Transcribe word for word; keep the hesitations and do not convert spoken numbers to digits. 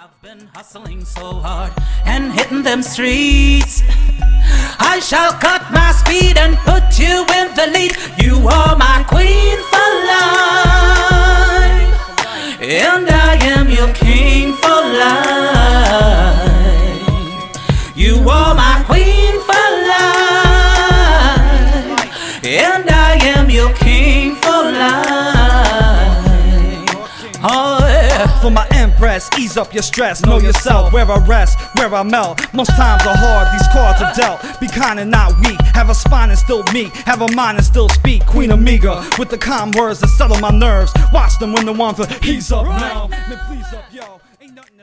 I've been hustling so hard and hitting them streets. I shall cut my speed and put you in the lead. You are my queen for life, and I am your king for life. You are my queen for life, and I am your king for life. Oh, for my empress, ease up your stress, know yourself, where I rest, where I melt. Most times are hard, these cards are dealt. Be kind and not weak, have a spine and still meek, have a mind and still speak. Queen Amiga, with the calm words that settle my nerves. Watch them when the one for he's up now. Man, please up, yo. Ain't nothing